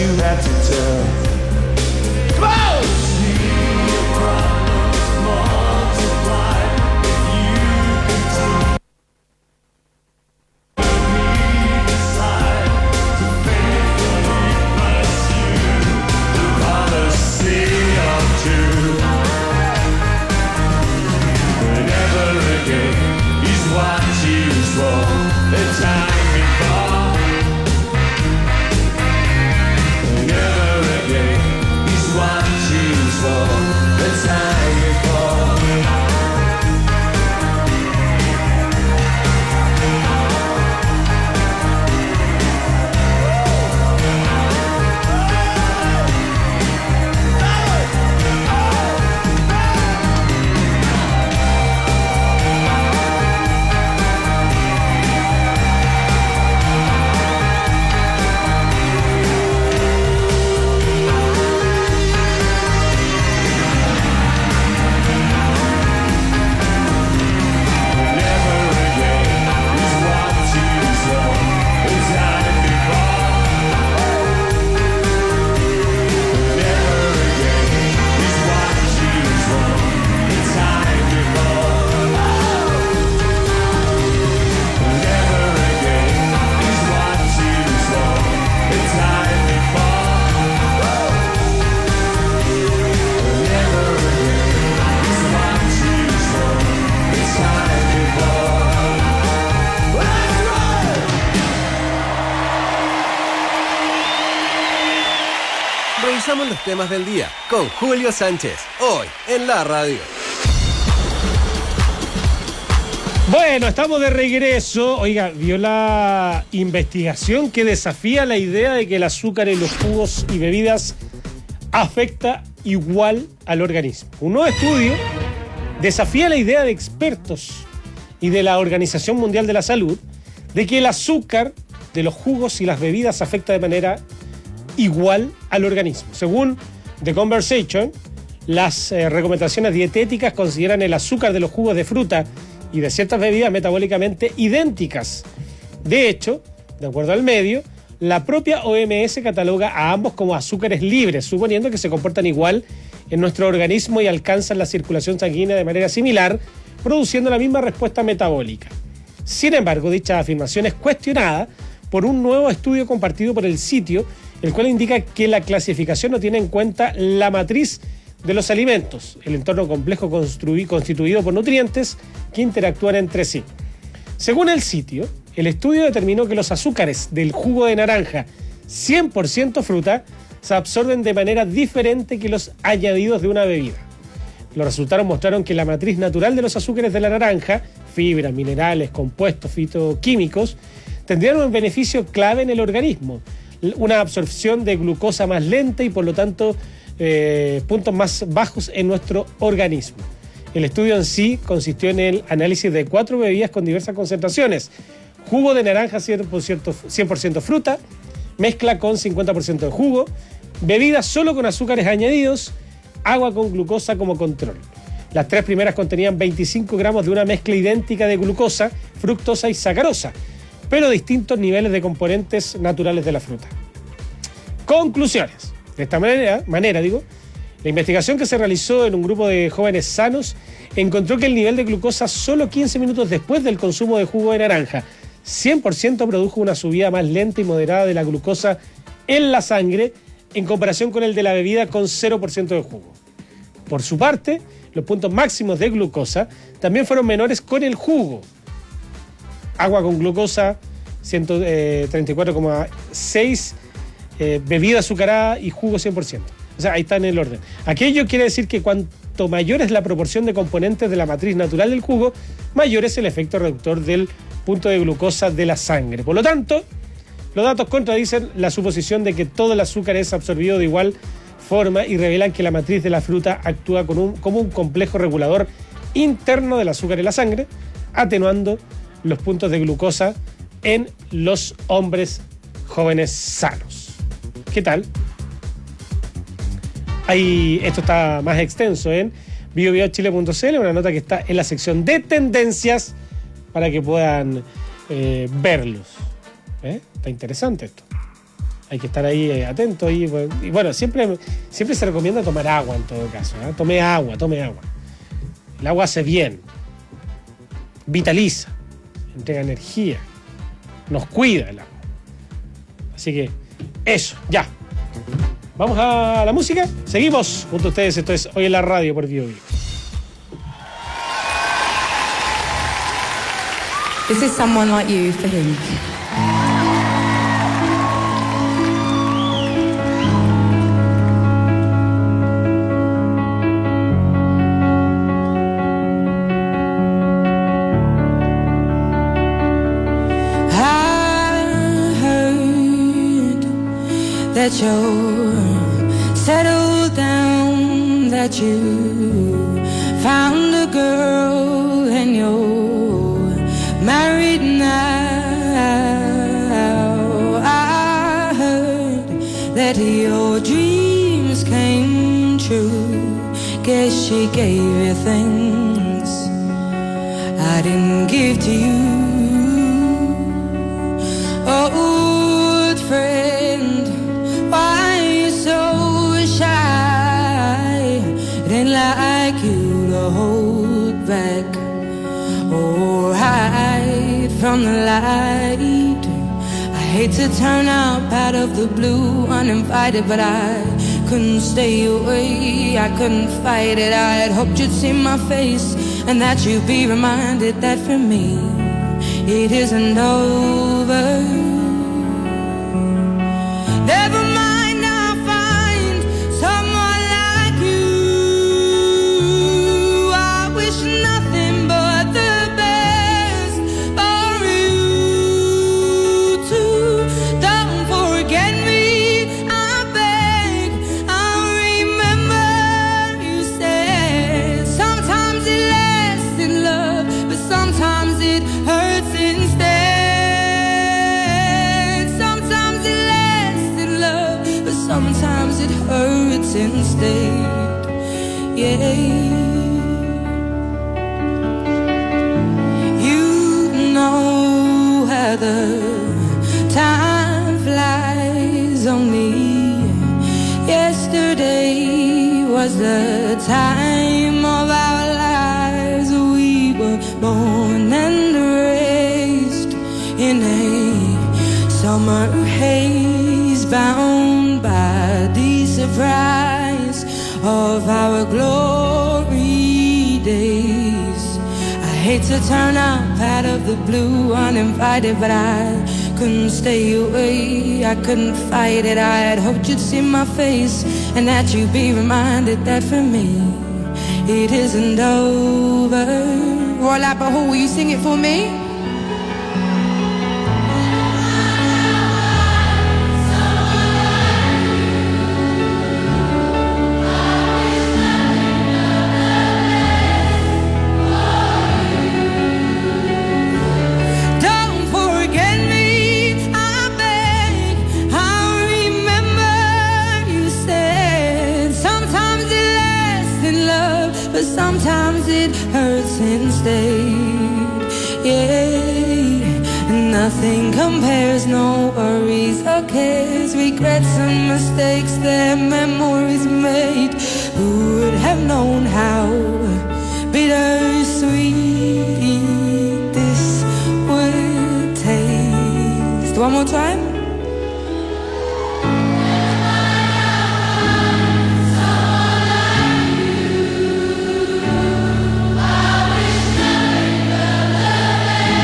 you had to tell. Come on! See your problems multiply if you continue. Decide to faithfully pursue the policy of truth. Never again is what you swore the time before. Never again is what you swore the time before. Revisamos los temas del día con Julio Sánchez, hoy en la radio. Bueno, estamos de regreso. Oiga, vio la investigación que desafía la idea de que el azúcar en los jugos y bebidas afecta igual al organismo. Un nuevo estudio desafía la idea de expertos y de la Organización Mundial de la Salud de que el azúcar de los jugos y las bebidas afecta de manera igual al organismo. Según The Conversation, las recomendaciones dietéticas consideran el azúcar de los jugos de fruta y de ciertas bebidas metabólicamente idénticas. De hecho, de acuerdo al medio, la propia OMS cataloga a ambos como azúcares libres, suponiendo que se comportan igual en nuestro organismo y alcanzan la circulación sanguínea de manera similar, produciendo la misma respuesta metabólica. Sin embargo, dicha afirmación es cuestionada por un nuevo estudio compartido por el sitio, el cual indica que la clasificación no tiene en cuenta la matriz de los alimentos, el entorno complejo constituido por nutrientes que interactúan entre sí. Según el sitio, el estudio determinó que los azúcares del jugo de naranja 100% fruta se absorben de manera diferente que los añadidos de una bebida. Los resultados mostraron que la matriz natural de los azúcares de la naranja, fibras, minerales, compuestos fitoquímicos, tendrían un beneficio clave en el organismo, una absorción de glucosa más lenta y por lo tanto puntos más bajos en nuestro organismo. El estudio en sí consistió en el análisis de 4 bebidas con diversas concentraciones: jugo de naranja 100% fruta, mezcla con 50% de jugo, bebidas solo con azúcares añadidos, agua con glucosa como control. Las 3 primeras contenían 25 gramos de una mezcla idéntica de glucosa, fructosa y sacarosa, pero distintos niveles de componentes naturales de la fruta. Conclusiones. De esta manera, la investigación que se realizó en un grupo de jóvenes sanos encontró que el nivel de glucosa solo 15 minutos después del consumo de jugo de naranja 100% produjo una subida más lenta y moderada de la glucosa en la sangre en comparación con el de la bebida con 0% de jugo. Por su parte, los puntos máximos de glucosa también fueron menores con el jugo. Agua con glucosa 134,6, bebida azucarada y jugo 100%. O sea, ahí está en el orden. Aquello quiere decir que cuanto mayor es la proporción de componentes de la matriz natural del jugo, mayor es el efecto reductor del punto de glucosa de la sangre. Por lo tanto, los datos contradicen la suposición de que todo el azúcar es absorbido de igual forma y revelan que la matriz de la fruta actúa como un complejo regulador interno del azúcar en la sangre, atenuando los puntos de glucosa en los hombres jóvenes sanos. ¿Qué tal? Esto está más extenso en biobiochile.cl, una nota que está en la sección de tendencias para que puedan verlos. Está interesante esto. Hay que estar ahí atento y bueno, siempre se recomienda tomar agua en todo caso, ¿eh? Tome agua. El agua hace bien, vitaliza, entrega energía, nos cuida el agua. Así que eso, ya. Vamos a la música. Seguimos junto a ustedes. Esto es Hoy en la Radio por Bio Bio. This is Someone Like You for him. That you're settled down, that you found a girl and you're married now. I heard that your dreams came true. Guess she gave you things I didn't give to you. Old friend, why you so shy? Didn't like you to hold back or hide from the light. I hate to turn up out of the blue uninvited, but I couldn't stay away, I couldn't fight it. I had hoped you'd see my face and that you'd be reminded that for me it isn't over. Never mind, I'll find someone like you. I wish nothing but the best for you too. Don't forget me, I beg. I'll remember you said sometimes it lasts in love, but sometimes it hurts instead. Sometimes it hurts instead, yeah. You know how the time flies. Only yesterday was the time of our lives. We were born and raised in a summer haze, bound by the surprise of our glory days. I hate to turn up out of the blue uninvited, but I couldn't stay away, I couldn't fight it. I had hoped you'd see my face and that you'd be reminded that for me it isn't over. Roy Lapper, will you sing it for me? Sometimes it hurts instead, yeah. Nothing compares, no worries or cares, regrets and mistakes, their memories made. Who would have known how bittersweet this would taste? One more time.